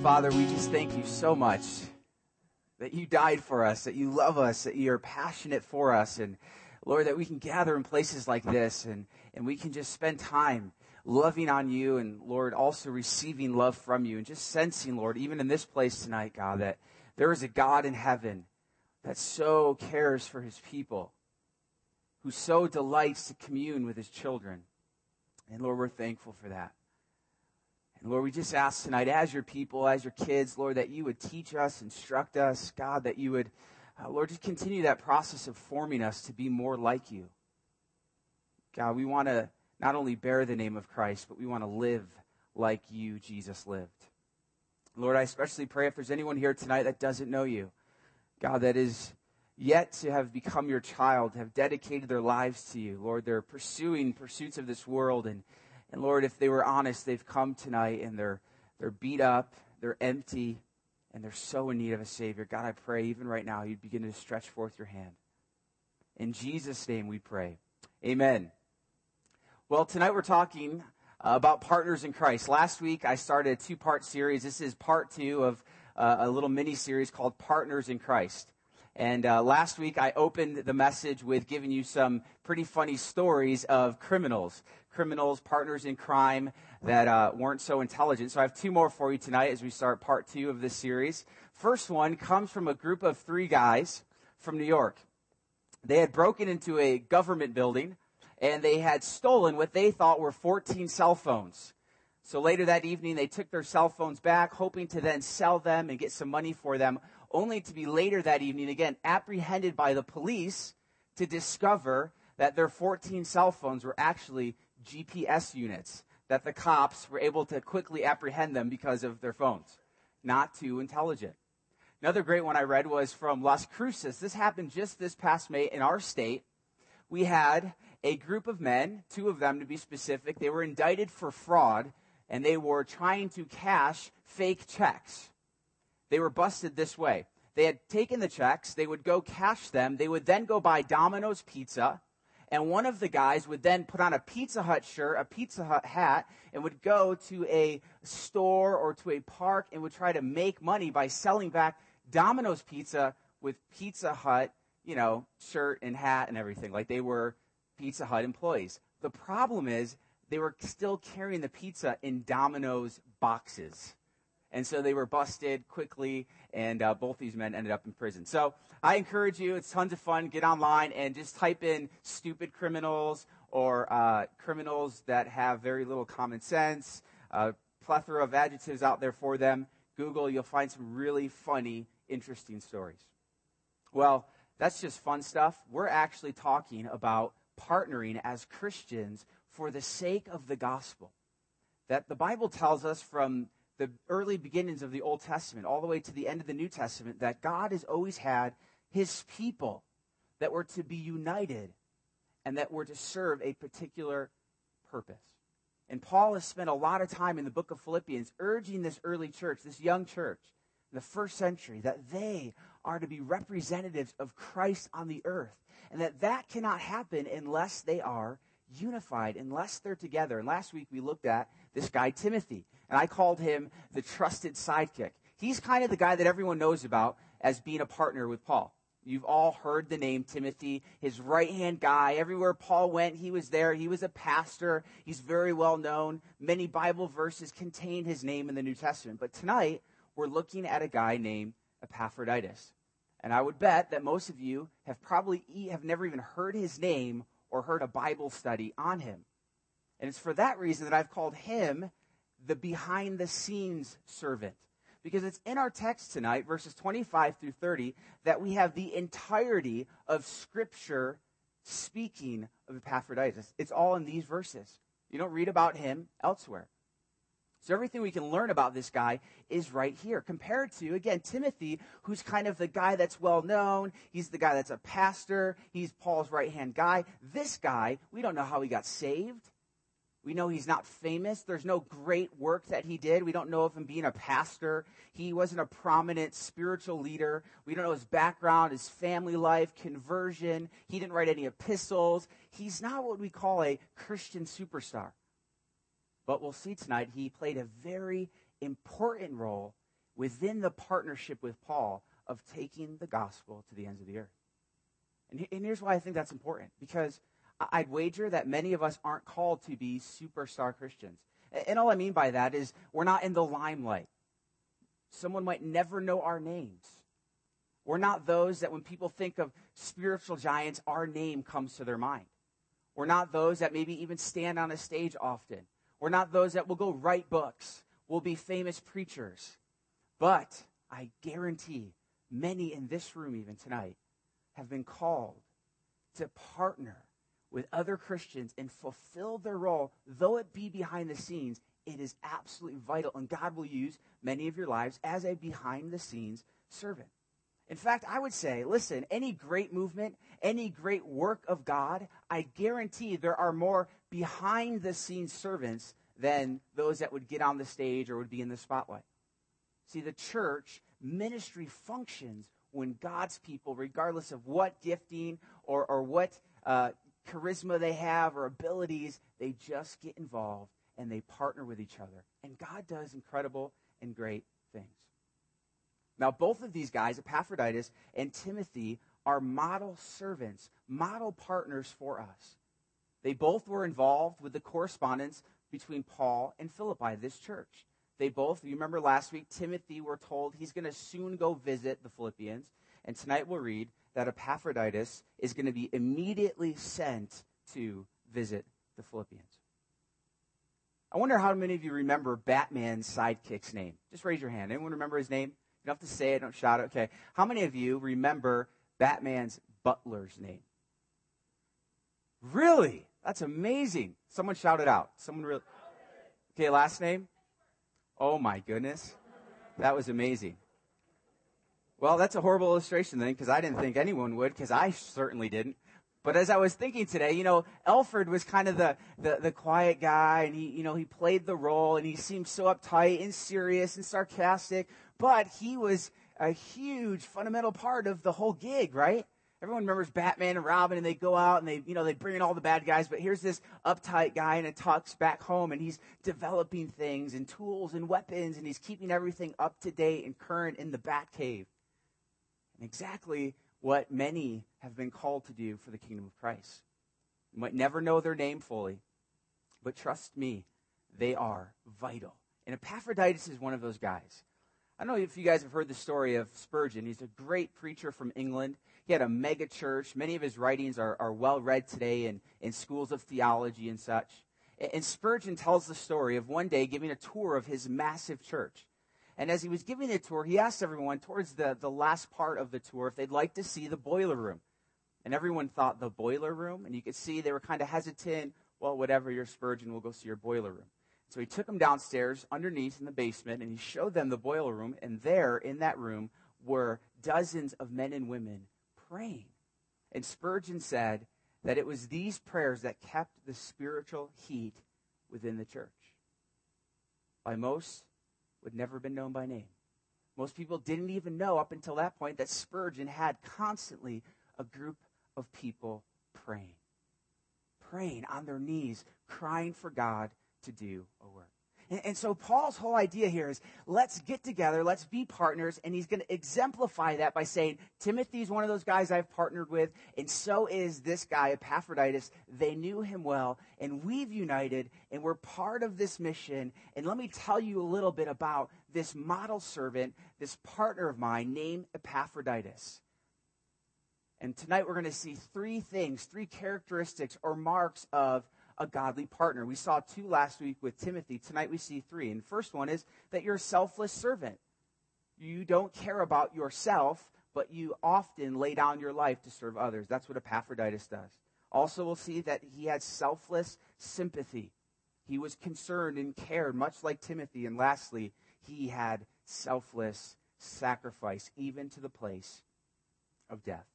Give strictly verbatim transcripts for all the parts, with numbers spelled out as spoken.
Father, we just thank you so much that you died for us, that you love us, that you're passionate for us. And Lord, that we can gather in places like this and, and we can just spend time loving on you and, Lord, also receiving love from you and just sensing, Lord, even in this place tonight, God, that there is a God in heaven that so cares for his people, who so delights to commune with his children. And Lord, we're thankful for that. And Lord, we just ask tonight, as your people, as your kids, Lord, that you would teach us, instruct us, God, that you would, uh, Lord, just continue that process of forming us to be more like you. God, we want to not only bear the name of Christ, but we want to live like you, Jesus, lived. Lord, I especially pray if there's anyone here tonight that doesn't know you, God, that is yet to have become your child, have dedicated their lives to you. Lord, they're pursuing pursuits of this world, and And Lord, if they were honest, they've come tonight and they're they're beat up, they're empty, and they're so in need of a Savior. God, I pray even right now you'd begin to stretch forth your hand. In Jesus' name we pray. Amen. Well, tonight we're talking uh, about partners in Christ. Last week I started a two-part series. This is part two of uh, a little mini-series called Partners in Christ. And uh, last week I opened the message with giving you some pretty funny stories of criminals. Criminals, partners in crime that uh, weren't so intelligent. So I have two more for you tonight as we start part two of this series. First one comes from a group of three guys from New York. They had broken into a government building and they had stolen what they thought were fourteen cell phones. So later that evening they took their cell phones back, hoping to then sell them and get some money for them, only to be later that evening, again, apprehended by the police to discover that their fourteen cell phones were actually G P S units, that the cops were able to quickly apprehend them because of their phones. Not too intelligent. Another great one I read was from Las Cruces. This happened just this past May in our state. We had a group of men, two of them to be specific. They were indicted for fraud, and they were trying to cash fake checks. They were busted this way. They had taken the checks, they would go cash them, they would then go buy Domino's Pizza, and one of the guys would then put on a Pizza Hut shirt, a Pizza Hut hat, and would go to a store or to a park and would try to make money by selling back Domino's Pizza with Pizza Hut, you know, shirt and hat and everything, like they were Pizza Hut employees. The problem is they were still carrying the pizza in Domino's boxes. And so they were busted quickly, and uh, both these men ended up in prison. So I encourage you, it's tons of fun. Get online and just type in stupid criminals or uh, criminals that have very little common sense, a plethora of adjectives out there for them. Google, you'll find some really funny, interesting stories. Well, that's just fun stuff. We're actually talking about partnering as Christians for the sake of the gospel. That the Bible tells us from the early beginnings of the Old Testament, all the way to the end of the New Testament, that God has always had his people that were to be united and that were to serve a particular purpose. And Paul has spent a lot of time in the book of Philippians urging this early church, this young church, in the first century, that they are to be representatives of Christ on the earth, and that that cannot happen unless they are unified, unless they're together. And last week we looked at this guy, Timothy, and I called him the trusted sidekick. He's kind of the guy that everyone knows about as being a partner with Paul. You've all heard the name Timothy, his right-hand guy. Everywhere Paul went, he was there. He was a pastor. He's very well known. Many Bible verses contain his name in the New Testament. But tonight, we're looking at a guy named Epaphroditus. And I would bet that most of you have probably e- have never even heard his name or heard a Bible study on him. And it's for that reason that I've called him the behind-the-scenes servant. Because it's in our text tonight, verses twenty-five through thirty, that we have the entirety of Scripture speaking of Epaphroditus. It's all in these verses. You don't read about him elsewhere. So everything we can learn about this guy is right here, compared to, again, Timothy, who's kind of the guy that's well known. He's the guy that's a pastor. He's Paul's right-hand guy. This guy, we don't know how he got saved. We know he's not famous. There's no great work that he did. We don't know of him being a pastor. He wasn't a prominent spiritual leader. We don't know his background, his family life, conversion. He didn't write any epistles. He's not what we call a Christian superstar. But we'll see tonight he played a very important role within the partnership with Paul of taking the gospel to the ends of the earth. And, and here's why I think that's important, because I'd wager that many of us aren't called to be superstar Christians. And all I mean by that is we're not in the limelight. Someone might never know our names. We're not those that when people think of spiritual giants, our name comes to their mind. We're not those that maybe even stand on a stage often. We're not those that will go write books, will be famous preachers. But I guarantee many in this room even tonight have been called to partner with other Christians and fulfill their role, though it be behind the scenes. It is absolutely vital, and God will use many of your lives as a behind-the-scenes servant. In fact, I would say, listen, any great movement, any great work of God, I guarantee there are more behind-the-scenes servants than those that would get on the stage or would be in the spotlight. See, the church ministry functions when God's people, regardless of what gifting or, or what uh, charisma they have or abilities, they just get involved and they partner with each other. And God does incredible and great things. Now, both of these guys, Epaphroditus and Timothy, are model servants, model partners for us. They both were involved with the correspondence between Paul and Philippi, this church. They both, you remember last week, Timothy, we're told he's going to soon go visit the Philippians. And tonight we'll read that Epaphroditus is going to be immediately sent to visit the Philippians. I wonder how many of you remember Batman's sidekick's name. Just raise your hand. Anyone remember his name? You don't have to say it, don't shout it. Okay. How many of you remember Batman's butler's name? Really? That's amazing. Someone shout it out. Someone really. Okay, last name? Oh my goodness. That was amazing. Well, that's a horrible illustration then, because I didn't think anyone would, because I certainly didn't. But as I was thinking today, you know, Alfred was kind of the, the, the quiet guy, and he, you know, he played the role, and he seemed so uptight and serious and sarcastic, but he was a huge fundamental part of the whole gig, right? Everyone remembers Batman and Robin, and they go out and they, you know, they bring in all the bad guys, but here's this uptight guy in a tux back home, and he's developing things and tools and weapons, and he's keeping everything up to date and current in the Batcave. And exactly what many have been called to do for the kingdom of Christ. You might never know their name fully, but trust me, they are vital. And Epaphroditus is one of those guys. I don't know if you guys have heard the story of Spurgeon. He's a great preacher from England. He had a mega church. Many of his writings are, are well read today in, in schools of theology and such. And Spurgeon tells the story of one day giving a tour of his massive church. And as he was giving the tour, he asked everyone towards the, the last part of the tour if they'd like to see the boiler room. And everyone thought, the boiler room? And you could see they were kind of hesitant. Well, whatever, you're Spurgeon, we'll go see your boiler room. So he took them downstairs underneath in the basement, and he showed them the boiler room. And there, in that room, were dozens of men and women praying. And Spurgeon said that it was these prayers that kept the spiritual heat within the church. By most, would never have been known by name. Most people didn't even know up until that point that Spurgeon had constantly a group of people praying. Praying on their knees, crying for God to do a work. And, and so Paul's whole idea here is, let's get together, let's be partners, and he's going to exemplify that by saying, Timothy's one of those guys I've partnered with, and so is this guy, Epaphroditus. They knew him well, and we've united, and we're part of this mission. And let me tell you a little bit about this model servant, this partner of mine named Epaphroditus. And tonight we're going to see three things, three characteristics or marks of a godly partner. We saw two last week with Timothy. Tonight we see three. And the first one is that you're a selfless servant. You don't care about yourself, but you often lay down your life to serve others. That's what Epaphroditus does. Also, we'll see that he had selfless sympathy. He was concerned and cared, much like Timothy. And lastly, he had selfless sacrifice, even to the place of death.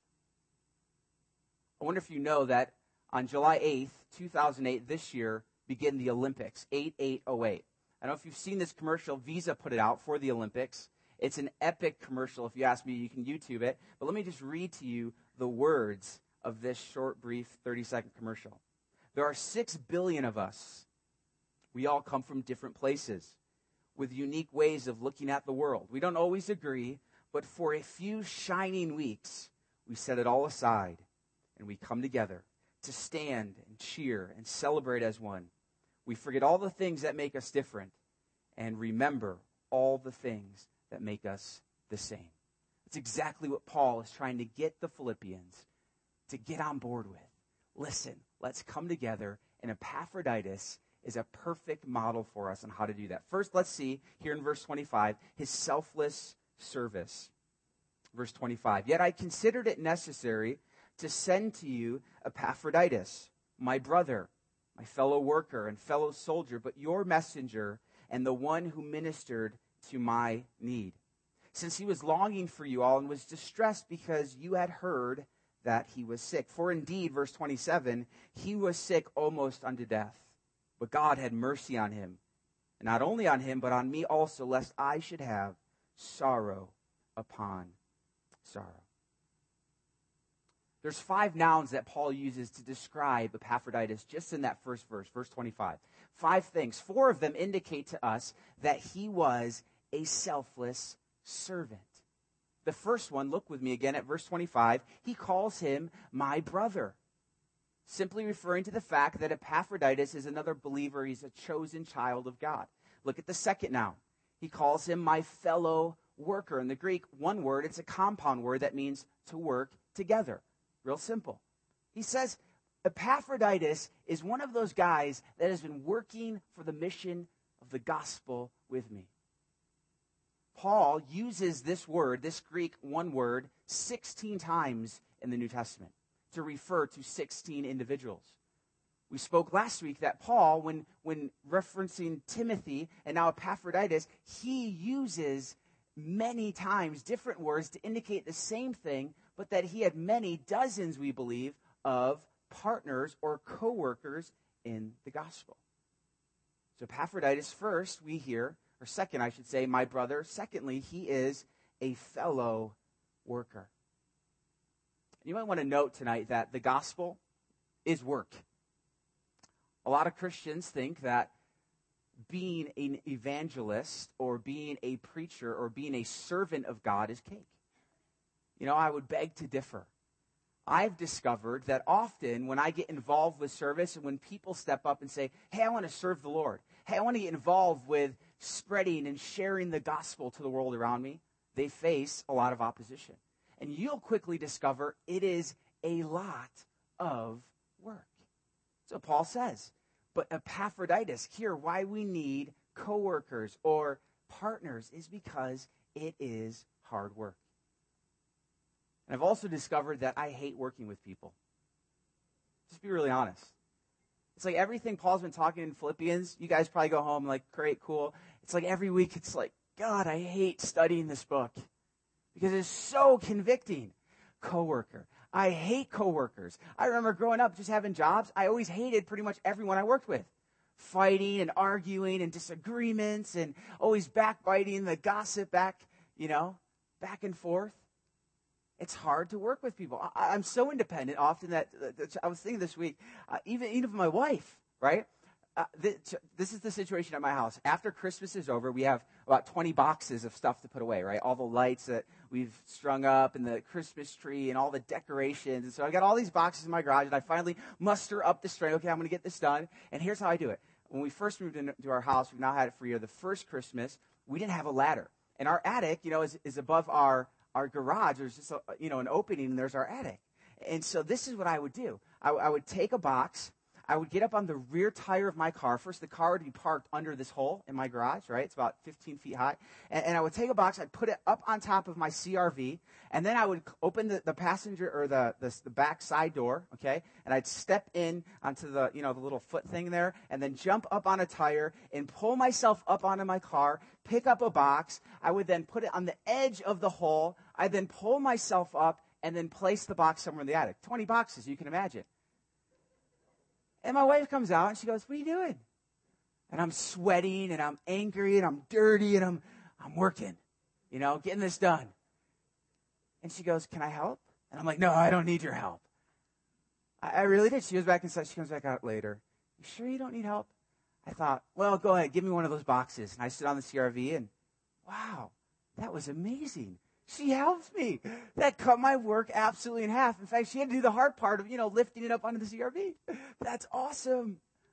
I wonder if you know that on July eighth, two thousand eight, this year, begin the Olympics, eight eight oh eight. I don't know if you've seen this commercial. Visa put it out for the Olympics. It's an epic commercial. If you ask me, you can YouTube it. But let me just read to you the words of this short, brief, thirty-second commercial. There are six billion of us. We all come from different places. with unique ways of looking at the world. We don't always agree, but for a few shining weeks, we set it all aside and we come together to stand and cheer and celebrate as one. We forget all the things that make us different and remember all the things that make us the same. It's exactly what Paul is trying to get the Philippians to get on board with. Listen, let's come together, and Epaphroditus is a perfect model for us on how to do that. First, let's see here in verse twenty-five, his selfless service. Verse twenty-five, yet I considered it necessary to send to you Epaphroditus, my brother, my fellow worker and fellow soldier, but your messenger and the one who ministered to my need, since he was longing for you all and was distressed because you had heard that he was sick. For indeed, verse twenty-seven, he was sick almost unto death, but God had mercy on him, and not only on him, but on me also, lest I should have sorrow upon sorrow. There's five nouns that Paul uses to describe Epaphroditus just in that first verse, verse twenty-five. Five things. Four of them indicate to us that he was a selfless servant. The first one, look with me again at verse twenty-five, he calls him my brother, simply referring to the fact that Epaphroditus is another believer. He's a chosen child of God. Look at the second noun. He calls him my fellow worker. In the Greek, one word, it's a compound word that means to work together. Real simple. He says Epaphroditus is one of those guys that has been working for the mission of the gospel with me. Paul uses this word, this Greek one word, sixteen times in the New Testament to refer to sixteen individuals. We spoke last week that Paul, when, when referencing Timothy and now Epaphroditus, he uses many times different words to indicate the same thing, but that he had many, dozens, we believe, of partners or co-workers in the gospel. So Epaphroditus, first, we hear, or second, I should say, my brother. Secondly, he is a fellow worker. You might want to note tonight that the gospel is work. A lot of Christians think that being an evangelist or being a preacher or being a servant of God is cake. You know, I would beg to differ. I've discovered that often when I get involved with service and when people step up and say, hey, I want to serve the Lord. Hey, I want to get involved with spreading and sharing the gospel to the world around me, they face a lot of opposition. And you'll quickly discover it is a lot of work. So Paul says, but Epaphroditus, here, why we need co-workers or partners is because it is hard work. And I've also discovered that I hate working with people. Just be really honest. It's like everything Paul's been talking in Philippians, you guys probably go home like, great, cool. It's like every week it's like, God, I hate studying this book because it's so convicting. Coworker. I hate coworkers. I remember growing up just having jobs. I always hated pretty much everyone I worked with. Fighting and arguing and disagreements and always backbiting, the gossip back, you know, back and forth. It's hard to work with people. I, I'm so independent often that, that I was thinking this week, uh, even even my wife, right? Uh, this, this is the situation at my house. After Christmas is over, we have about twenty boxes of stuff to put away, right? All the lights that we've strung up and the Christmas tree and all the decorations. And so I got all these boxes in my garage, and I finally muster up the strength. Okay, I'm going to get this done. And here's how I do it. When we first moved into our house, we've now had it for a year. The first Christmas, we didn't have a ladder. And our attic, you know, is, is above our our garage. There's just, a, you know, an opening, and there's our attic. And so this is what I would do. I, I would take a box. I would get up on the rear tire of my car. First, the car would be parked under this hole in my garage, right? It's about fifteen feet high. And, and I would take a box. I'd put it up on top of my C R V. And then I would open the, the passenger or the, the, the back side door, okay? And I'd step in onto the, you know, the little foot thing there and then jump up on a tire and pull myself up onto my car, pick up a box. I would then put it on the edge of the hole. I'd then pull myself up and then place the box somewhere in the attic. twenty boxes, you can imagine. And my wife comes out and she goes, what are you doing? And I'm sweating and I'm angry and I'm dirty and I'm I'm working, you know, getting this done. And she goes, can I help? And I'm like, no, I don't need your help. I, I really did. She goes back inside. She comes back out later. You sure you don't need help? I thought, well, go ahead, give me one of those boxes. And I stood on the C R V and, wow, that was amazing. She helped me. That cut my work absolutely in half. In fact, she had to do the hard part of, you know, lifting it up onto the C R V. That's awesome.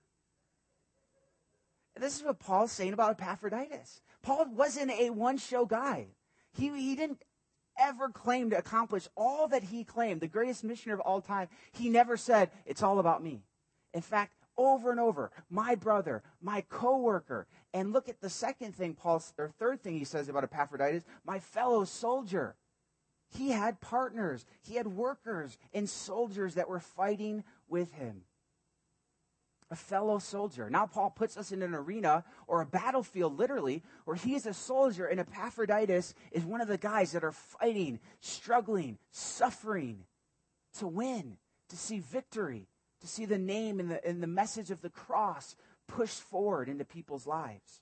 And this is what Paul's saying about Epaphroditus. Paul wasn't a one-show guy. He, he didn't ever claim to accomplish all that he claimed, the greatest missionary of all time. He never said, it's all about me. In fact, over and over, my brother, my co-worker. And look at the second thing, Paul, or third thing he says about Epaphroditus, my fellow soldier. He had partners. He had workers and soldiers that were fighting with him. A fellow soldier. Now Paul puts us in an arena or a battlefield, literally, where he is a soldier, and Epaphroditus is one of the guys that are fighting, struggling, suffering to win, to see victory, to see the name and the, and the message of the cross pushed forward into people's lives.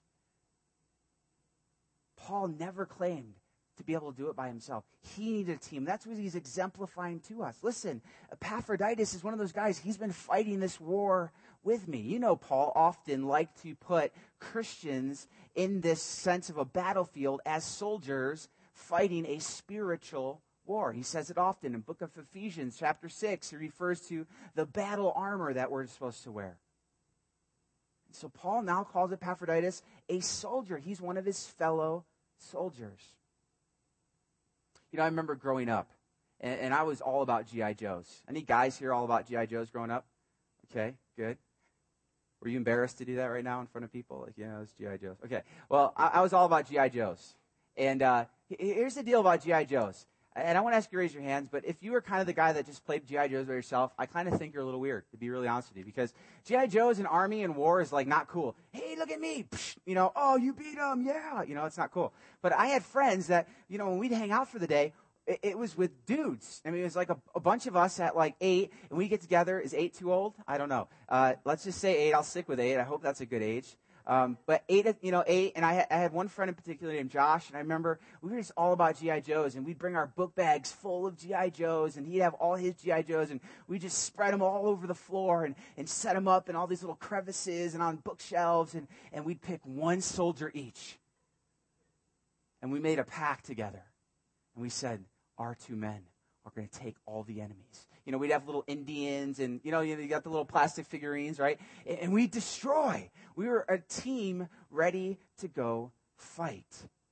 Paul never claimed to be able to do it by himself. He needed a team. That's what he's exemplifying to us. Listen, Epaphroditus is one of those guys, he's been fighting this war with me. You know, Paul often liked to put Christians in this sense of a battlefield as soldiers fighting a spiritual war. He says it often in the book of Ephesians, chapter six. He refers to the battle armor that we're supposed to wear. So Paul now calls Epaphroditus a soldier. He's one of his fellow soldiers. You know, I remember growing up, and, and I was all about G I. Joes. Any guys here all about G I. Joes growing up? Okay, good. Were you embarrassed to do that right now in front of people? Like, you know, it's G I. Joes. Okay, well, I, I was all about G I. Joes. And uh, here's the deal about G I. Joes. And I want to ask you to raise your hands, but if you were kind of the guy that just played G I. Joes by yourself, I kind of think you're a little weird, to be really honest with you, because G I. Joes in Army and war is like not cool. Hey, look at me. Psh, you know, oh, you beat him. Yeah. You know, it's not cool. But I had friends that, you know, when we'd hang out for the day, it, it was with dudes. I mean, it was like a, a bunch of us at like eight, and we get together. Is eight too old? I don't know. Uh, let's just say eight. I'll stick with eight. I hope that's a good age. Um, but eight, you know, eight, and I had, I had one friend in particular named Josh, and I remember we were just all about G I. Joes, and we'd bring our book bags full of G I. Joes, and he'd have all his G I. Joes, and we just spread them all over the floor and, and set them up in all these little crevices and on bookshelves, and, and we'd pick one soldier each. And we made a pact together, and we said, our two men are going to take all the enemies. You know, we'd have little Indians and, you know, you got the little plastic figurines, right? And, and we destroy. We were a team ready to go fight.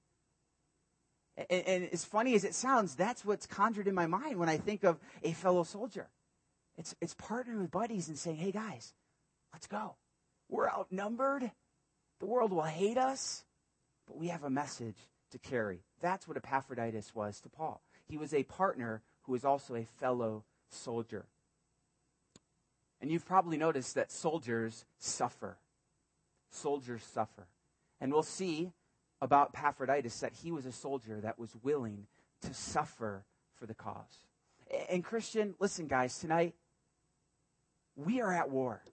And, and as funny as it sounds, that's what's conjured in my mind when I think of a fellow soldier. It's, it's partnering with buddies and saying, hey, guys, let's go. We're outnumbered. The world will hate us, but we have a message to carry. That's what Epaphroditus was to Paul. He was a partner who was also a fellow soldier. And you've probably noticed that soldiers suffer. Soldiers suffer. And we'll see about Epaphroditus that he was a soldier that was willing to suffer for the cause. And Christian, listen guys, tonight, we are at war.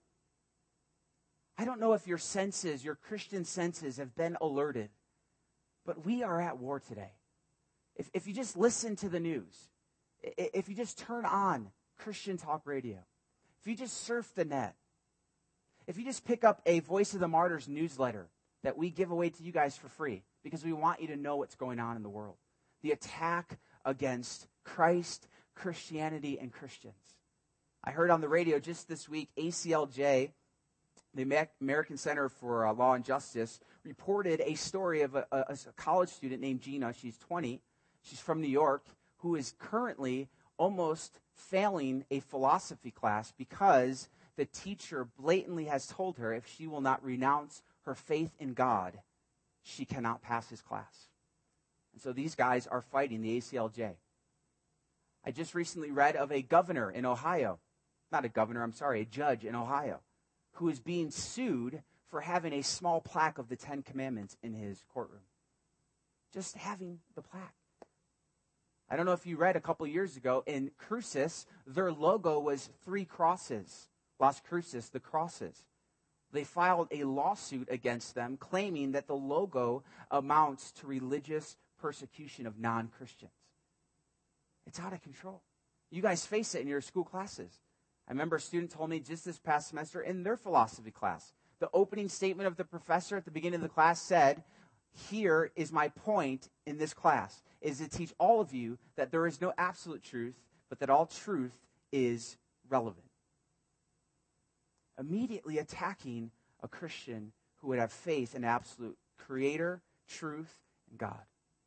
I don't know if your senses, your Christian senses have been alerted, but we are at war today. If, if you just listen to the news, if you just turn on Christian talk radio, if you just surf the net, if you just pick up a Voice of the Martyrs newsletter that we give away to you guys for free because we want you to know what's going on in the world, the attack against Christ, Christianity, and Christians. I heard on the radio just this week, A C L J, the American Center for uh, Law and Justice, reported a story of a, a, a college student named Gina. She's twenty. She's from New York, who is currently almost failing a philosophy class because the teacher blatantly has told her if she will not renounce her faith in God, she cannot pass his class. And so these guys are fighting the A C L J. I just recently read of a governor in Ohio, not a governor, I'm sorry, a judge in Ohio, who is being sued for having a small plaque of the Ten Commandments in his courtroom. Just having the plaque. I don't know if you read a couple years ago, in Crucis, their logo was three crosses. Las Cruces, the crosses. They filed a lawsuit against them, claiming that the logo amounts to religious persecution of non-Christians. It's out of control. You guys face it in your school classes. I remember a student told me just this past semester in their philosophy class, the opening statement of the professor at the beginning of the class said, here is my point in this class, is to teach all of you that there is no absolute truth, but that all truth is relevant. Immediately attacking a Christian who would have faith in absolute creator, truth, and God. Have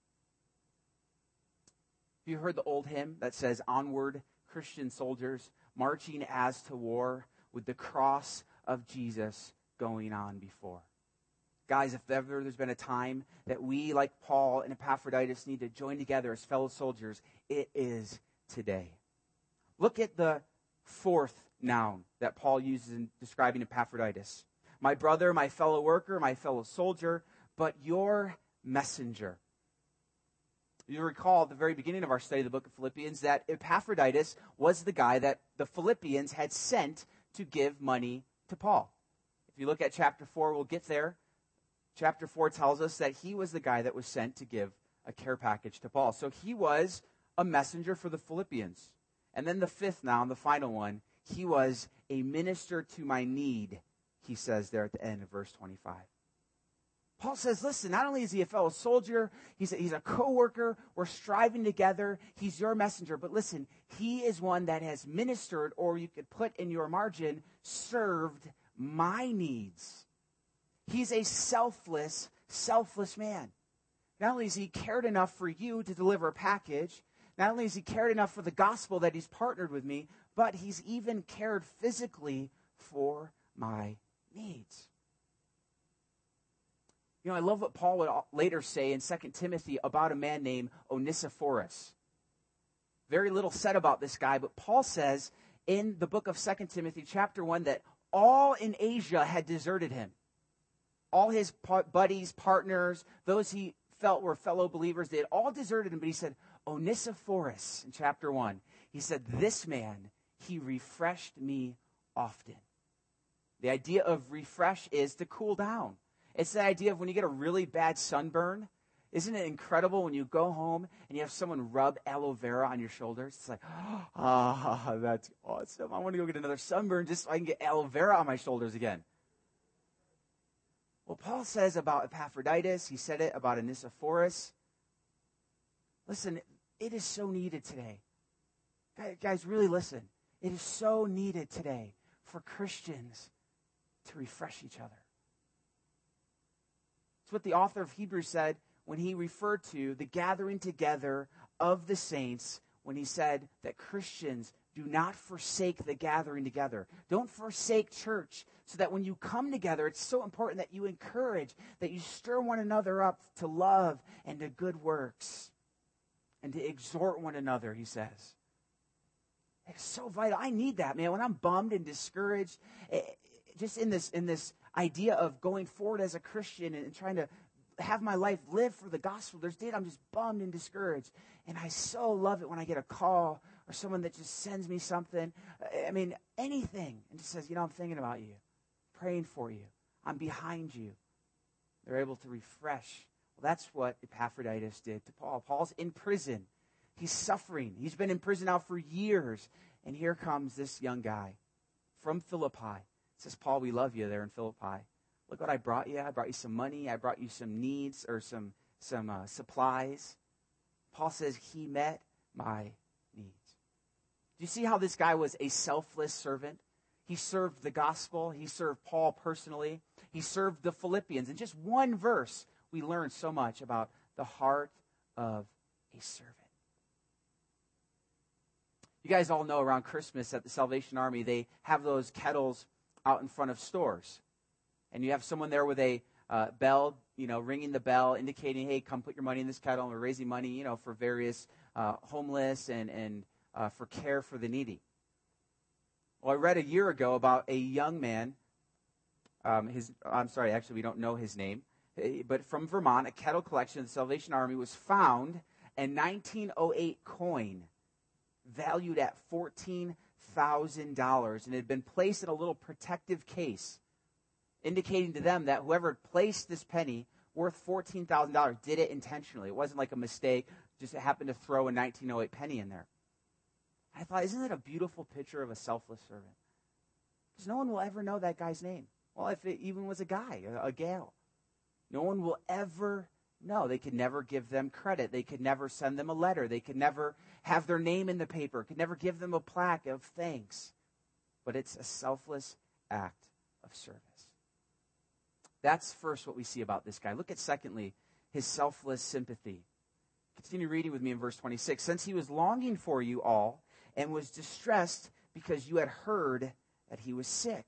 you heard the old hymn that says, onward, Christian soldiers, marching as to war, with the cross of Jesus going on before? Guys, if ever there's been a time that we, like Paul and Epaphroditus, need to join together as fellow soldiers, it is today. Look at the fourth noun that Paul uses in describing Epaphroditus. My brother, my fellow worker, my fellow soldier, but your messenger. You recall at the very beginning of our study of the book of Philippians that Epaphroditus was the guy that the Philippians had sent to give money to Paul. If you look at chapter four, we'll get there. Chapter four tells us that he was the guy that was sent to give a care package to Paul. So he was a messenger for the Philippians. And then the fifth noun, the final one, he was a minister to my need, he says there at the end of verse twenty-five. Paul says, listen, not only is he a fellow soldier, he's a, he's a co-worker, we're striving together, he's your messenger, but listen, he is one that has ministered, or you could put in your margin, served my needs. He's a selfless, selfless man. Not only has he cared enough for you to deliver a package, not only has he cared enough for the gospel that he's partnered with me, but he's even cared physically for my needs. You know, I love what Paul would later say in Second Timothy about a man named Onesiphorus. Very little said about this guy, but Paul says in the book of Second Timothy chapter one that all in Asia had deserted him. All his buddies, partners, those he felt were fellow believers, they had all deserted him. But he said, Onesiphorus, in chapter one, he said, this man, he refreshed me often. The idea of refresh is to cool down. It's the idea of when you get a really bad sunburn. Isn't it incredible when you go home and you have someone rub aloe vera on your shoulders? It's like, ah, oh, that's awesome. I want to go get another sunburn just so I can get aloe vera on my shoulders again. Well, Paul says about Epaphroditus, he said it about Onesiphorus. Listen, it is so needed today. Guys, really listen. It is so needed today for Christians to refresh each other. It's what the author of Hebrews said when he referred to the gathering together of the saints, when he said that Christians do not forsake the gathering together. Don't forsake church, so that when you come together, it's so important that you encourage, that you stir one another up to love and to good works, and to exhort one another, he says. It's so vital. I need that, man. When I'm bummed and discouraged, just in this in this idea of going forward as a Christian and trying to have my life live for the gospel, there's days I'm just bummed and discouraged. And I so love it when I get a call or someone that just sends me something. I mean, anything. And just says, you know, I'm thinking about you, praying for you. I'm behind you. They're able to refresh. Well, that's what Epaphroditus did to Paul. Paul's in prison. He's suffering. He's been in prison now for years. And here comes this young guy from Philippi. Says, Paul, we love you there in Philippi. Look what I brought you. I brought you some money. I brought you some needs or some, some uh, supplies. Paul says he met my needs. Do you see how this guy was a selfless servant? He served the gospel. He served Paul personally. He served the Philippians. In just one verse, we learn so much about the heart of a servant. You guys all know around Christmas at the Salvation Army, they have those kettles out in front of stores. And you have someone there with a uh, bell, you know, ringing the bell, indicating, hey, come put your money in this kettle. And we're raising money, you know, for various uh, homeless and, and uh, for care for the needy. Well, I read a year ago about a young man. Um, his, I'm sorry, actually, we don't know his name. But from Vermont, a kettle collection of the Salvation Army was found, a nineteen oh eight coin valued at fourteen thousand dollars, and it had been placed in a little protective case, indicating to them that whoever placed this penny worth fourteen thousand dollars did it intentionally. It wasn't like a mistake, just happened to throw a nineteen oh eight penny in there. I thought, isn't that a beautiful picture of a selfless servant? Because no one will ever know that guy's name. Well, if it even was a guy, a, a gal, no one will ever know. They could never give them credit. They could never send them a letter. They could never have their name in the paper. Could never give them a plaque of thanks. But it's a selfless act of service. That's first what we see about this guy. Look at secondly, his selfless sympathy. Continue reading with me in verse twenty-six. Since he was longing for you all and was distressed because you had heard that he was sick.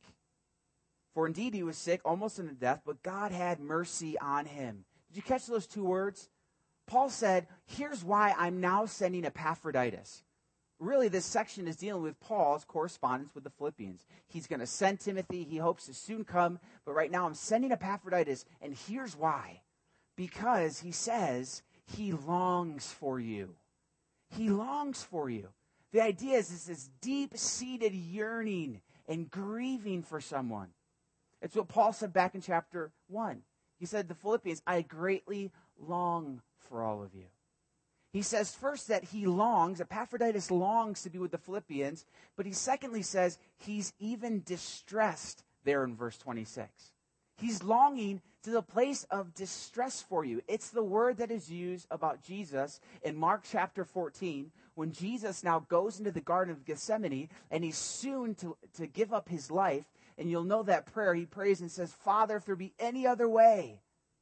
For indeed he was sick, almost unto death, but God had mercy on him. Did you catch those two words? Paul said, here's why I'm now sending Epaphroditus. Really, this section is dealing with Paul's correspondence with the Philippians. He's going to send Timothy. He hopes to soon come. But right now I'm sending Epaphroditus, and here's why. Because he says he longs for you. He longs for you. The idea is this, this deep-seated yearning and grieving for someone. It's what Paul said back in chapter one. He said to the Philippians, I greatly long for all of you. He says first that he longs, Epaphroditus longs to be with the Philippians, but he secondly says he's even distressed there in verse twenty-six. He's longing to the place of distress for you. It's the word that is used about Jesus in Mark chapter fourteen, when Jesus now goes into the Garden of Gethsemane, and he's soon to, to give up his life. And you'll know that prayer. He prays and says, Father, if there be any other way.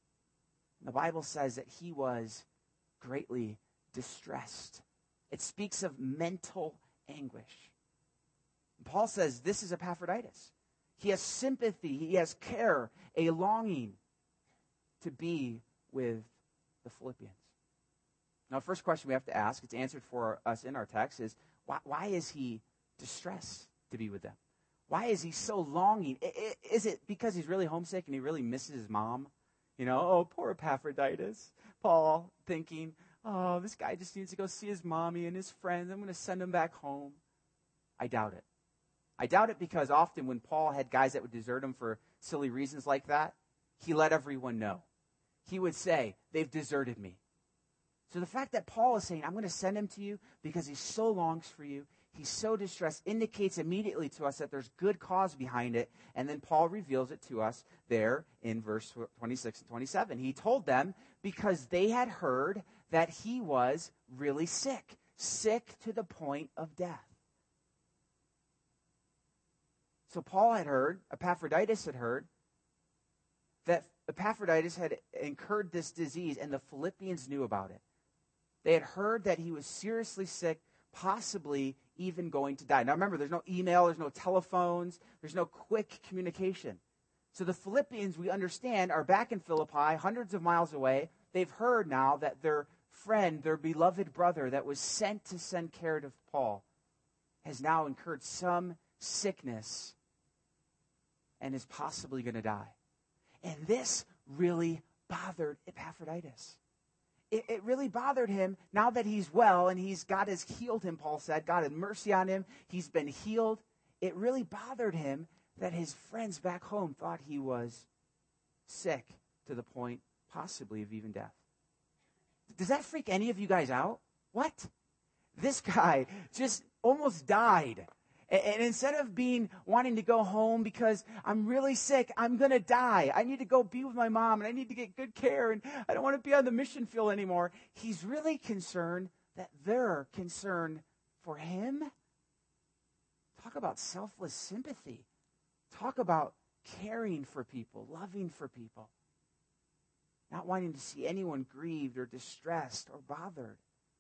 And the Bible says that he was greatly distressed. It speaks of mental anguish. And Paul says this is Epaphroditus. He has sympathy. He has care, a longing to be with the Philippians. Now, the first question we have to ask, it's answered for us in our text, is why, why is he distressed to be with them? Why is he so longing? Is it because he's really homesick and he really misses his mom? You know, oh, poor Epaphroditus. Paul thinking, oh, this guy just needs to go see his mommy and his friends. I'm going to send him back home. I doubt it. I doubt it because often when Paul had guys that would desert him for silly reasons like that, he let everyone know. He would say, they've deserted me. So the fact that Paul is saying, I'm going to send him to you because he so longs for you, he's so distressed, indicates immediately to us that there's good cause behind it. And then Paul reveals it to us there in verse twenty-six and twenty-seven. He told them because they had heard that he was really sick, sick to the point of death. So Paul had heard, Epaphroditus had heard, that Epaphroditus had incurred this disease, and the Philippians knew about it. They had heard that he was seriously sick, possibly even going to die. Now remember, there's no email, there's no telephones, there's no quick communication. So the Philippians, we understand, are back in Philippi, hundreds of miles away. They've heard now that their friend, their beloved brother that was sent to send care to Paul, has now incurred some sickness and is possibly going to die. And this really bothered Epaphroditus. It, it really bothered him now that he's well and he's God has healed him, Paul said. God had mercy on him. He's been healed. It really bothered him that his friends back home thought he was sick to the point possibly of even death. Does that freak any of you guys out? What? This guy just almost died. And instead of being wanting to go home because I'm really sick, I'm going to die. I need to go be with my mom and I need to get good care and I don't want to be on the mission field anymore. He's really concerned that they're concerned for him. Talk about selfless sympathy. Talk about caring for people, loving for people. Not wanting to see anyone grieved or distressed or bothered.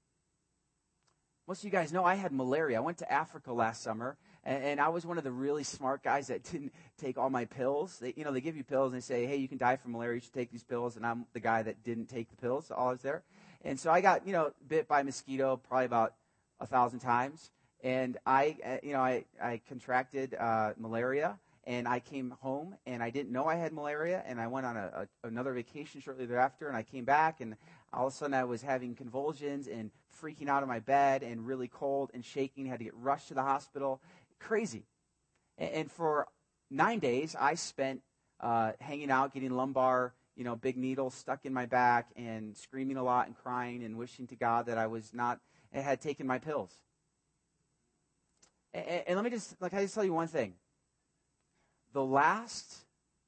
Most of you guys know I had malaria. I went to Africa last summer, and, and I was one of the really smart guys that didn't take all my pills. They, you know, they give you pills, and they say, hey, you can die from malaria. You should take these pills. And I'm the guy that didn't take the pills. So all I was there. And so I got, you know, bit by mosquito probably about a thousand times. And I, uh, you know, I, I contracted uh, malaria, and I came home, and I didn't know I had malaria, and I went on a, a, another vacation shortly thereafter, and I came back, and all of a sudden I was having convulsions and freaking out of my bed and really cold and shaking, had to get rushed to the hospital. Crazy. And, and for nine days, I spent uh, hanging out, getting lumbar, you know, big needles stuck in my back and screaming a lot and crying and wishing to God that I was not, had taken my pills. And, and let me just, like, I just tell you one thing. The last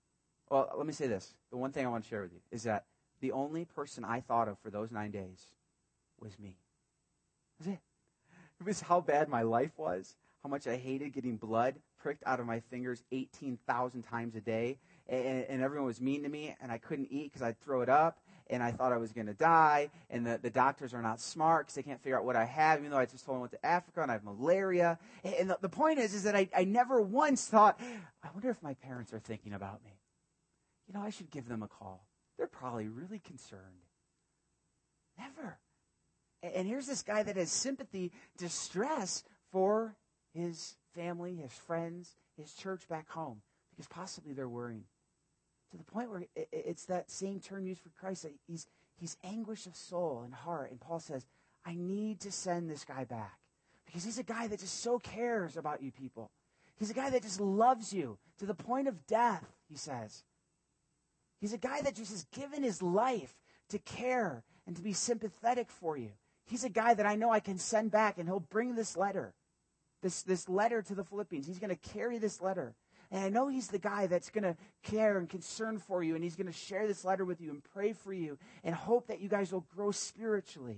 Well, let me say this. The one thing I want to share with you is that the only person I thought of for those nine days was me. That was it. It was how bad my life was, how much I hated getting blood pricked out of my fingers eighteen thousand times a day, and, and everyone was mean to me, and I couldn't eat because I'd throw it up, and I thought I was going to die, and the, the doctors are not smart because they can't figure out what I have, even though I just told them I went to Africa and I have malaria. And, and the, the point is, is that I, I never once thought, I wonder if my parents are thinking about me. You know, I should give them a call. They're probably really concerned. Never. And, and here's this guy that has sympathy, distress for his family, his friends, his church back home, because possibly they're worrying. To the point where it, it's that same term used for Christ, that he's, he's anguish of soul and heart. And Paul says, I need to send this guy back because he's a guy that just so cares about you people. He's a guy that just loves you to the point of death, he says. He's a guy that just has given his life to care and to be sympathetic for you. He's a guy that I know I can send back, and he'll bring this letter, this, this letter to the Philippians. He's going to carry this letter. And I know he's the guy that's going to care and concern for you, and he's going to share this letter with you and pray for you and hope that you guys will grow spiritually.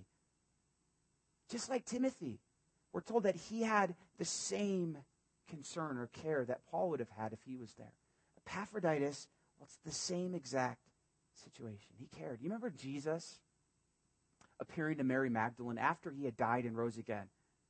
Just like Timothy, we're told that he had the same concern or care that Paul would have had if he was there. Epaphroditus, well, it's the same exact situation. He cared. You remember Jesus appearing to Mary Magdalene after he had died and rose again?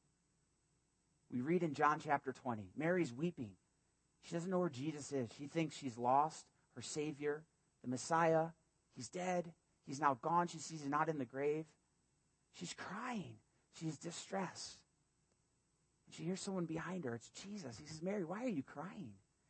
We read in John chapter twenty, Mary's weeping. She doesn't know where Jesus is. She thinks she's lost her Savior, the Messiah. He's dead. He's now gone. She sees he's not in the grave. She's crying. She's distressed. She hears someone behind her. It's Jesus. He says, Mary, why are you crying?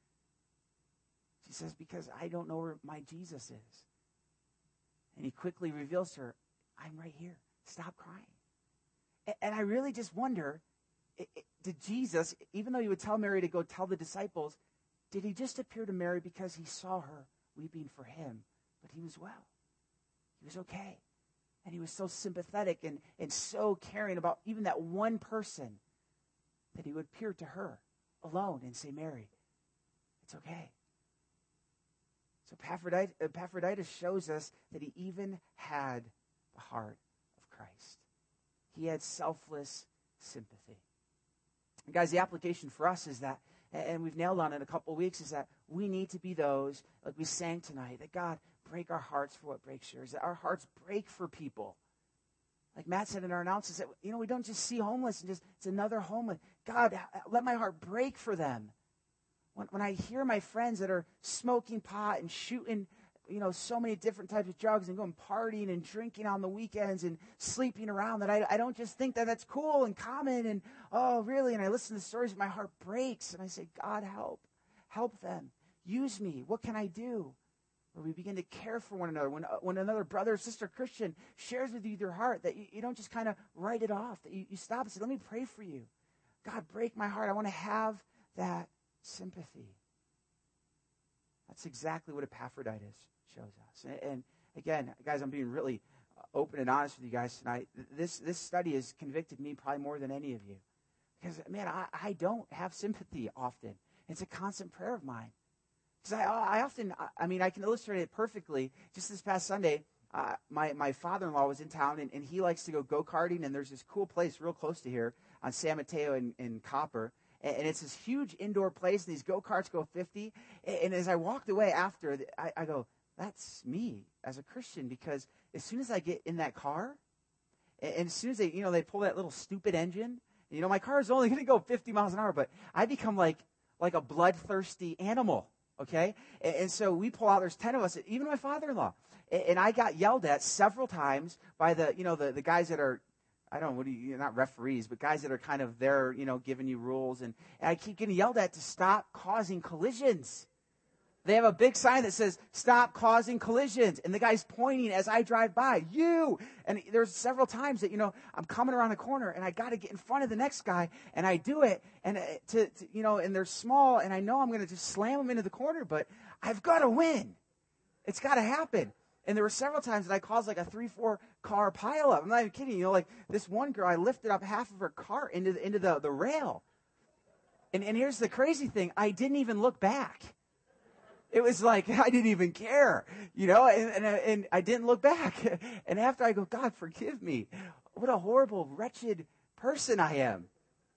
She says, because I don't know where my Jesus is. And he quickly reveals to her, I'm right here. Stop crying. And, and I really just wonder, it, it, did Jesus, even though he would tell Mary to go tell the disciples, did he just appear to Mary because he saw her weeping for him? But he was well. He was okay. And he was so sympathetic and, and so caring about even that one person that he would appear to her alone and say, Mary, it's okay. So Epaphroditus, Epaphroditus shows us that he even had the heart of Christ. He had selfless sympathy. And guys, the application for us is that, and we've nailed on it in a couple of weeks, is that we need to be those, like we sang tonight, that God, break our hearts for what breaks yours, that our hearts break for people. Like Matt said in our announcements, that, you know, we don't just see homeless and just, it's another homeless. God, let my heart break for them. When, when I hear my friends that are smoking pot and shooting, you know, so many different types of drugs and going partying and drinking on the weekends and sleeping around, that I, I don't just think that that's cool and common and, oh, really? And I listen to the stories and my heart breaks and I say, God, help. Help them. Use me. What can I do? Where we begin to care for one another. When, uh, when another brother or sister Christian shares with you their heart, that you, you don't just kind of write it off, that you, you stop and say, let me pray for you. God, break my heart. I want to have that sympathy. That's exactly what Epaphroditus shows us. And, and again, guys, I'm being really open and honest with you guys tonight. This this study has convicted me probably more than any of you. Because, man, I, I don't have sympathy often. It's a constant prayer of mine. Because I, I often, I mean, I can illustrate it perfectly. Just this past Sunday, uh, my, my father-in-law was in town, and, and he likes to go go-karting, and there's this cool place real close to here on San Mateo and, and Copper. And it's this huge indoor place, and these go-karts go fifty. And as I walked away after, I, I go, that's me as a Christian, because as soon as I get in that car, and as soon as they, you know, they pull that little stupid engine, you know, my car is only going to go fifty miles an hour, but I become like like a bloodthirsty animal, okay? And, and so we pull out, there's ten of us, even my father-in-law. And, and I got yelled at several times by the, you know, the, the guys that are, I don't know, what do you, not referees, but guys that are kind of there, you know, giving you rules. And, and I keep getting yelled at to stop causing collisions. They have a big sign that says, stop causing collisions. And the guy's pointing as I drive by, you. And there's several times that, you know, I'm coming around the corner and I got to get in front of the next guy. And I do it. And, to, to you know, and they're small. And I know I'm going to just slam them into the corner. But I've got to win. It's got to happen. And there were several times that I caused like a three, four car pileup. I'm not even kidding. You know, like this one girl, I lifted up half of her car into the, into the, the rail. And, and here's the crazy thing. I didn't even look back. It was like, I didn't even care, you know, and, and, and I didn't look back. And after I go, God, forgive me. What a horrible, wretched person I am.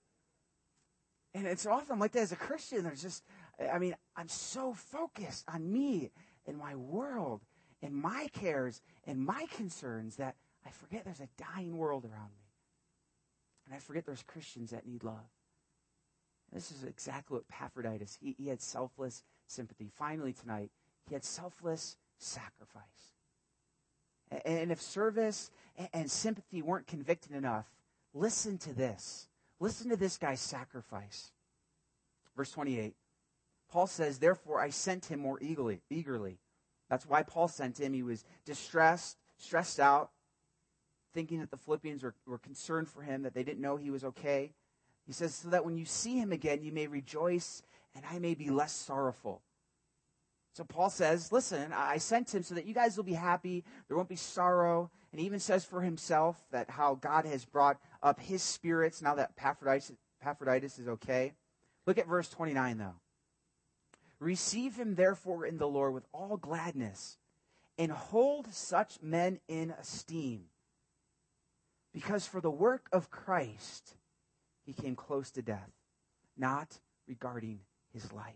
And it's often like that as a Christian. There's just, I mean, I'm so focused on me and my world and my cares and my concerns that I forget there's a dying world around me. And I forget there's Christians that need love. This is exactly what Epaphroditus, he, he had selfless sympathy. Finally tonight, he had selfless sacrifice. And, and if service and, and sympathy weren't convicting enough, listen to this. Listen to this guy's sacrifice. Verse twenty-eight. Paul says, therefore I sent him more eagerly. eagerly. That's why Paul sent him. He was distressed, stressed out, thinking that the Philippians were, were concerned for him, that they didn't know he was okay. He says, so that when you see him again, you may rejoice, and I may be less sorrowful. So Paul says, listen, I sent him so that you guys will be happy. There won't be sorrow. And he even says for himself that how God has brought up his spirits now that Epaphroditus, Epaphroditus is okay. Look at verse twenty-nine, though. Receive him, therefore, in the Lord with all gladness, and hold such men in esteem. Because for the work of Christ, he came close to death, not regarding his life,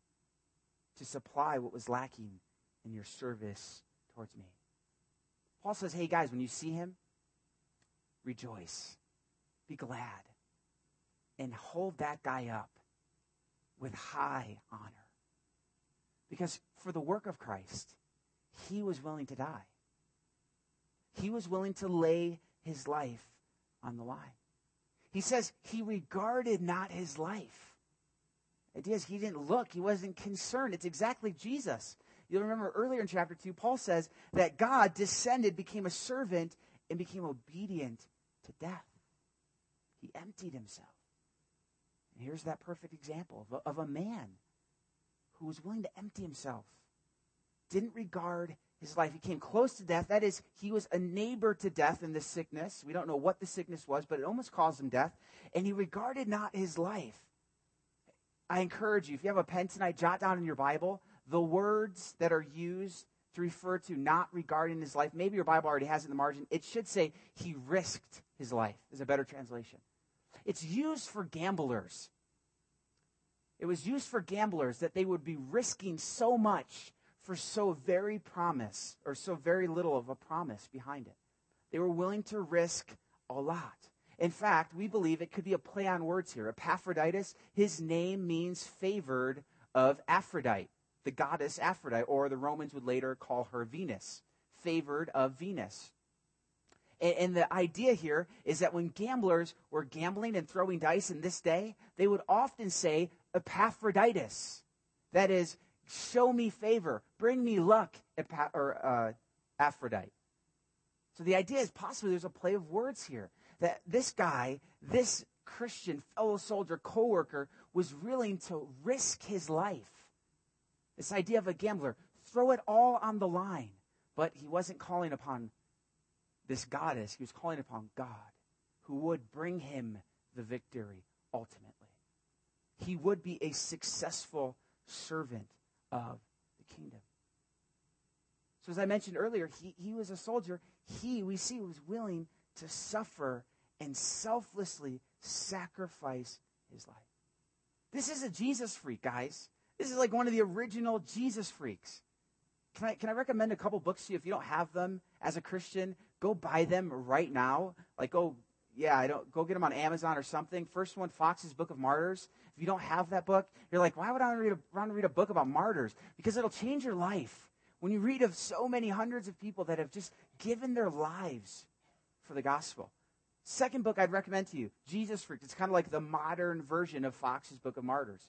to supply what was lacking in your service towards me. Paul says, hey guys, when you see him, rejoice, be glad, and hold that guy up with high honor. Because for the work of Christ, he was willing to die. He was willing to lay his life on the line. He says he regarded not his life. It is, he didn't look. He wasn't concerned. It's exactly Jesus. You'll remember earlier in chapter two, Paul says that God descended, became a servant, and became obedient to death. He emptied himself. And here's that perfect example of a, of a man who was willing to empty himself, didn't regard his life. He came close to death. That is, he was a neighbor to death in this sickness. We don't know what the sickness was, but it almost caused him death. And he regarded not his life. I encourage you, if you have a pen tonight, jot down in your Bible the words that are used to refer to not regarding his life. Maybe your Bible already has it in the margin. It should say he risked his life is a better translation. It's used for gamblers. It was used for gamblers that they would be risking so much for so very promise, or so very little of a promise behind it. They were willing to risk a lot. In fact, we believe it could be a play on words here. Epaphroditus, his name means favored of Aphrodite, the goddess Aphrodite, or the Romans would later call her Venus, favored of Venus. And, and the idea here is that when gamblers were gambling and throwing dice in this day, they would often say Epaphroditus. That is, show me favor, bring me luck, Epa- or uh, Aphrodite. So the idea is possibly there's a play of words here. That this guy, this Christian fellow soldier, co-worker, was willing to risk his life. This idea of a gambler, throw it all on the line. But he wasn't calling upon this goddess. He was calling upon God, who would bring him the victory ultimately. He would be a successful servant of the kingdom. So as I mentioned earlier, he, he was a soldier. He, we see, was willing to suffer and selflessly sacrifice his life. This is a Jesus freak, guys. This is like one of the original Jesus freaks. Can I, can I recommend a couple books to you? If you don't have them as a Christian, go buy them right now. Like, go, yeah, I don't, go get them on Amazon or something. First one, Fox's Book of Martyrs. If you don't have that book, you're like, why would I read a, want to read a book about martyrs? Because it'll change your life. When you read of so many hundreds of people that have just given their lives for the gospel. Second book I'd recommend to you, Jesus Freak. It's kind of like the modern version of Fox's Book of Martyrs.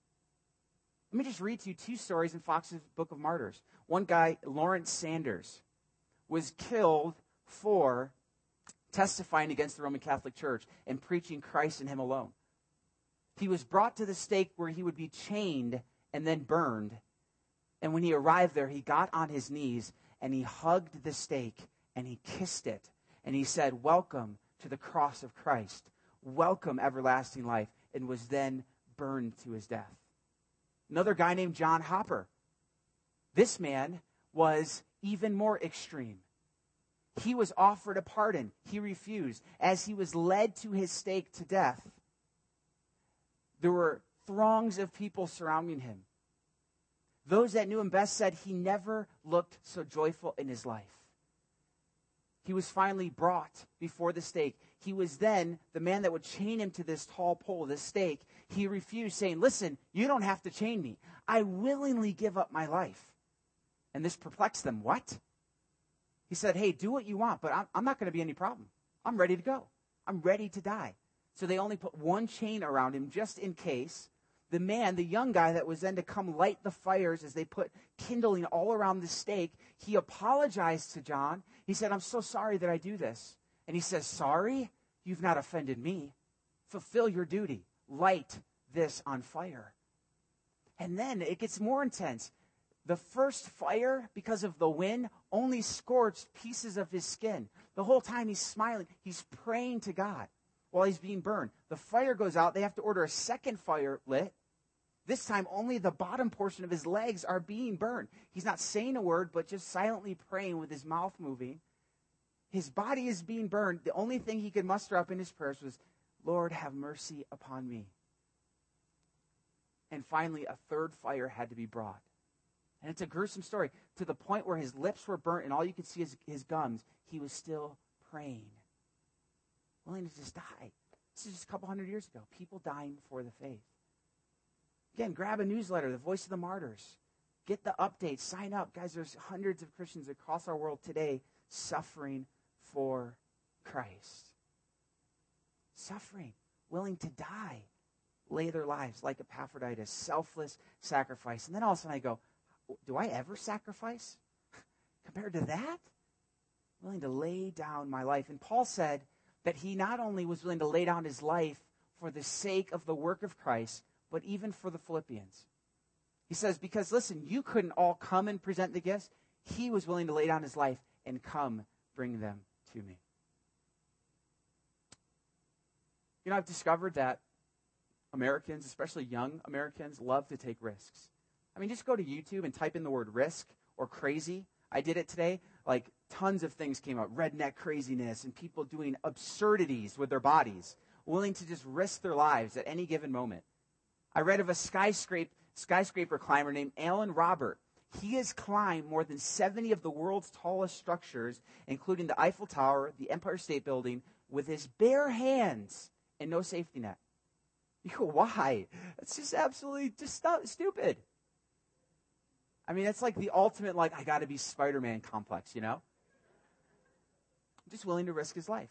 Let me just read to you two stories in Fox's Book of Martyrs. One guy, Lawrence Sanders, was killed for testifying against the Roman Catholic Church and preaching Christ and him alone. He was brought to the stake where he would be chained and then burned. And when he arrived there, he got on his knees and he hugged the stake and he kissed it. And he said, welcome to the cross of Christ. Welcome everlasting life. And was then burned to his death. Another guy named John Hopper This man was even more extreme. He was offered a pardon. He refused. As he was led to his stake to death, there were throngs of people surrounding him. Those that knew him best said he never looked so joyful in his life. He was finally brought before the stake. He was then the man that would chain him to this tall pole, this stake. He refused, saying, listen, you don't have to chain me. I willingly give up my life. And this perplexed them. What? He said, hey, do what you want, but I'm, I'm not going to be any problem. I'm ready to go. I'm ready to die. So they only put one chain around him just in case. The man, the young guy that was then to come light the fires as they put kindling all around the stake, he apologized to John. He said, I'm so sorry that I do this. And he says, sorry? You've not offended me. Fulfill your duty. Light this on fire. And then it gets more intense. The first fire, because of the wind, only scorched pieces of his skin. The whole time he's smiling. He's praying to God while he's being burned. The fire goes out. They have to order a second fire lit. This time, only the bottom portion of his legs are being burned. He's not saying a word, but just silently praying with his mouth moving. His body is being burned. The only thing he could muster up in his prayers was, Lord, have mercy upon me. And finally, a third fire had to be brought. And it's a gruesome story. To the point where his lips were burnt and all you could see is his gums, he was still praying. Willing to just die. This is just a couple hundred years ago. People dying for the faith. Again, grab a newsletter, The Voice of the Martyrs. Get the updates. Sign up. Guys, there's hundreds of Christians across our world today suffering for Christ. Suffering. Willing to die. Lay their lives like Epaphroditus. Selfless sacrifice. And then all of a sudden I go, do I ever sacrifice? Compared to that? Willing to lay down my life. And Paul said that he not only was willing to lay down his life for the sake of the work of Christ, but even for the Philippians. He says, because listen, you couldn't all come and present the gifts. He was willing to lay down his life and come bring them to me. You know, I've discovered that Americans, especially young Americans, love to take risks. I mean, just go to YouTube and type in the word risk or crazy. I did it today. Like, tons of things came out. Redneck craziness and people doing absurdities with their bodies, willing to just risk their lives at any given moment. I read of a skyscraper, skyscraper climber named Alan Robert. He has climbed more than seventy of the world's tallest structures, including the Eiffel Tower, the Empire State Building, with his bare hands and no safety net. You go, why? That's just absolutely just stu- stupid. I mean, it's like the ultimate, like, I got to be Spider-Man complex, you know? Just willing to risk his life.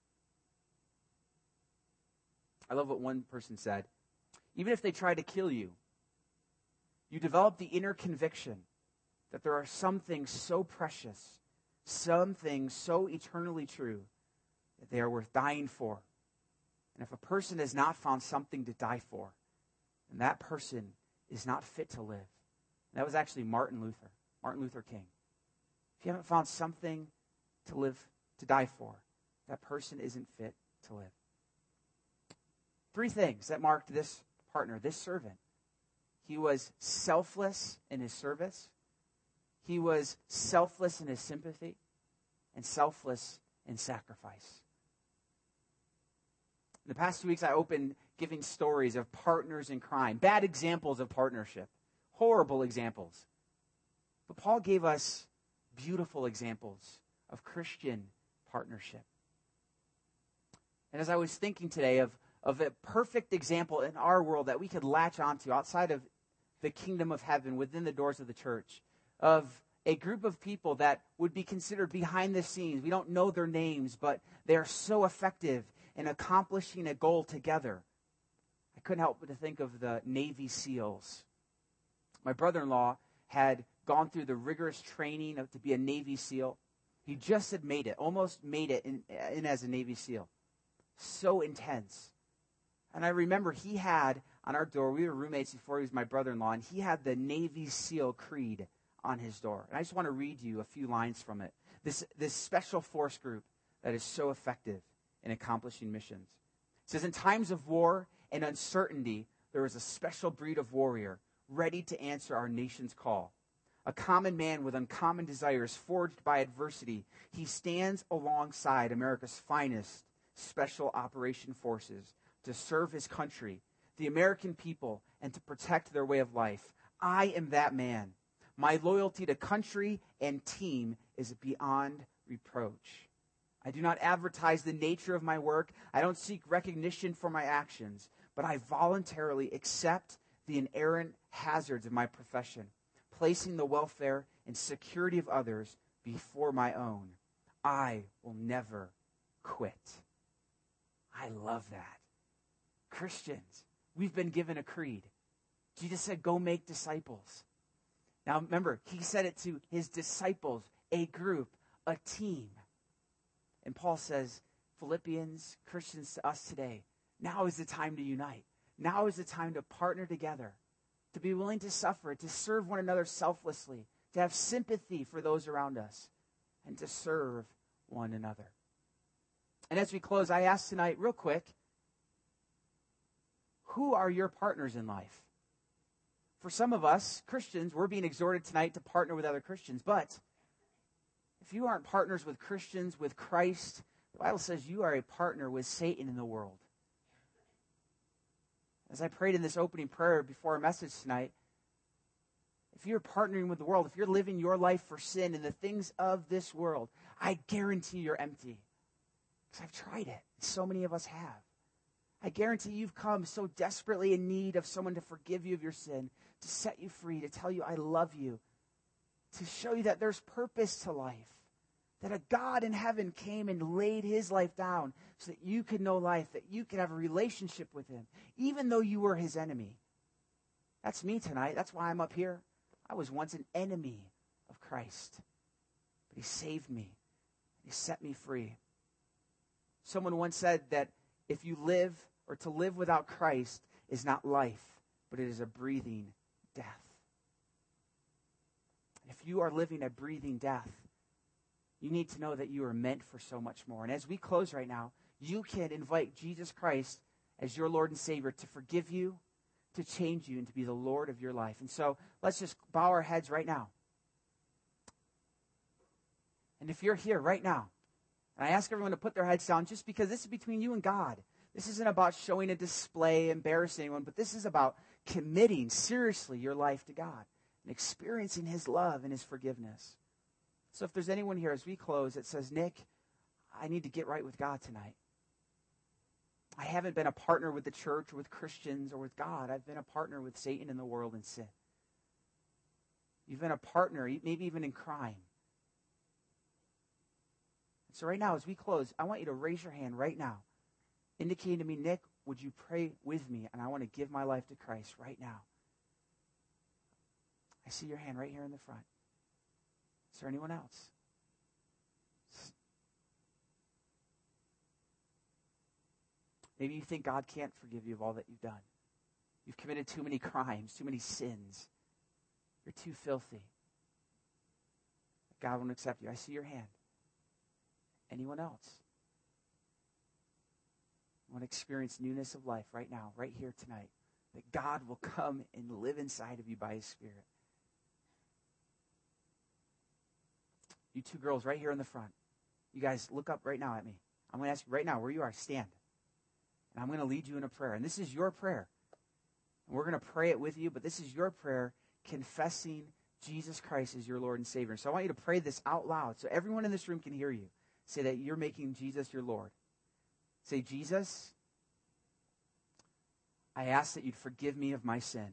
I love what one person said. Even if they try to kill you, you develop the inner conviction that there are some things so precious, some things so eternally true, that they are worth dying for. And if a person has not found something to die for, then that person is not fit to live. And that was actually Martin Luther, Martin Luther King. If you haven't found something to live, to die for, that person isn't fit to live. Three things that marked this partner, this servant. He was selfless in his service. He was selfless in his sympathy and selfless in sacrifice. In the past two weeks, I opened giving stories of partners in crime, bad examples of partnership, horrible examples. But Paul gave us beautiful examples of Christian partnership. And as I was thinking today of of a perfect example in our world that we could latch onto outside of the kingdom of heaven, within the doors of the church, of a group of people that would be considered behind the scenes. We don't know their names, but they are so effective in accomplishing a goal together. I couldn't help but to think of the Navy SEALs. My brother-in-law had gone through the rigorous training of, to be a Navy SEAL. He just had made it, almost made it in, in as a Navy SEAL. So intense. And I remember he had on our door, we were roommates before he was my brother-in-law, and he had the Navy SEAL Creed on his door. And I just want to read you a few lines from it. This, this special force group that is so effective in accomplishing missions. It says, in times of war and uncertainty, there is a special breed of warrior ready to answer our nation's call. A common man with uncommon desires forged by adversity, he stands alongside America's finest special operation forces to serve his country, the American people, and to protect their way of life. I am that man. My loyalty to country and team is beyond reproach. I do not advertise the nature of my work. I don't seek recognition for my actions, but I voluntarily accept the inerrant hazards of my profession, placing the welfare and security of others before my own. I will never quit. I love that. Christians, we've been given a creed. Jesus said, go make disciples. Now remember, he said it to his disciples, a group, a team. And Paul says, Philippians, Christians to us today, now is the time to unite. Now is the time to partner together, to be willing to suffer, to serve one another selflessly, to have sympathy for those around us, and to serve one another. And as we close, I ask tonight, real quick, who are your partners in life? For some of us, Christians, we're being exhorted tonight to partner with other Christians. But if you aren't partners with Christians, with Christ, the Bible says you are a partner with Satan in the world. As I prayed in this opening prayer before our message tonight, if you're partnering with the world, if you're living your life for sin and the things of this world, I guarantee you're empty. Because I've tried it. So many of us have. I guarantee you've come so desperately in need of someone to forgive you of your sin, to set you free, to tell you I love you, to show you that there's purpose to life, that a God in heaven came and laid his life down so that you could know life, that you could have a relationship with him, even though you were his enemy. That's me tonight. That's why I'm up here. I was once an enemy of Christ, but he saved me. He set me free. Someone once said that if you live or to live without Christ is not life, but it is a breathing death. If you are living a breathing death, you need to know that you are meant for so much more. And as we close right now, you can invite Jesus Christ as your Lord and Savior to forgive you, to change you, and to be the Lord of your life. And so let's just bow our heads right now. And if you're here right now, and I ask everyone to put their heads down just because this is between you and God. This isn't about showing a display, embarrassing anyone, but this is about committing seriously your life to God and experiencing his love and his forgiveness. So if there's anyone here as we close that says, Nick, I need to get right with God tonight. I haven't been a partner with the church or with Christians or with God. I've been a partner with Satan and the world and sin. You've been a partner, maybe even in crime. So right now, as we close, I want you to raise your hand right now, indicating to me, Nick, would you pray with me? And I want to give my life to Christ right now. I see your hand right here in the front. Is there anyone else? Maybe you think God can't forgive you of all that you've done. You've committed too many crimes, too many sins. You're too filthy. God won't accept you. I see your hand. Anyone else? I want to experience newness of life right now, right here tonight. That God will come and live inside of you by his Spirit. You two girls right here in the front. You guys look up right now at me. I'm going to ask you right now where you are, stand. And I'm going to lead you in a prayer. And this is your prayer. And we're going to pray it with you, but this is your prayer confessing Jesus Christ as your Lord and Savior. So I want you to pray this out loud so everyone in this room can hear you. Say that you're making Jesus your Lord. Say, Jesus, I ask that you'd forgive me of my sin.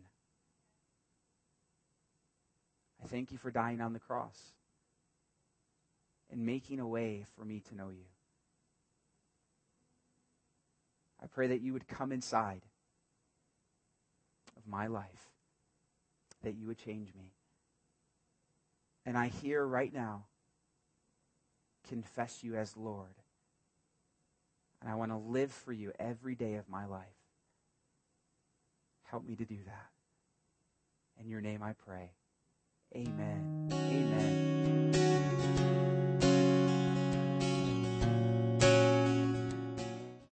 I thank you for dying on the cross and making a way for me to know you. I pray that you would come inside of my life, that you would change me. And I hear right now, confess you as Lord. And I want to live for you every day of my life. Help me to do that. In your name I pray. Amen. Amen.